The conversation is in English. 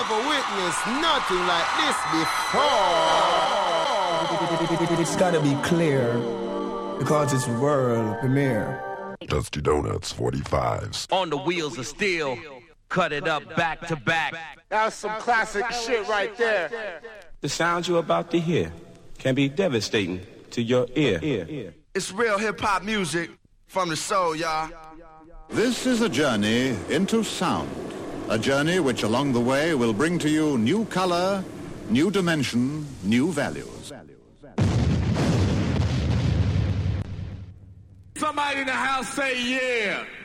never witnessed nothing like this before. It's gotta be clear, because it's world premiere. Dusty Donuts 45s. On the wheels of steel, cut it up back to back. That's some classic shit right there. The sound you're about to hear can be devastating to your ear. It's real hip-hop music from the soul, y'all. This is a journey into sound. A journey which along the way will bring to you new color, new dimension, new values. Somebody in the house say yeah.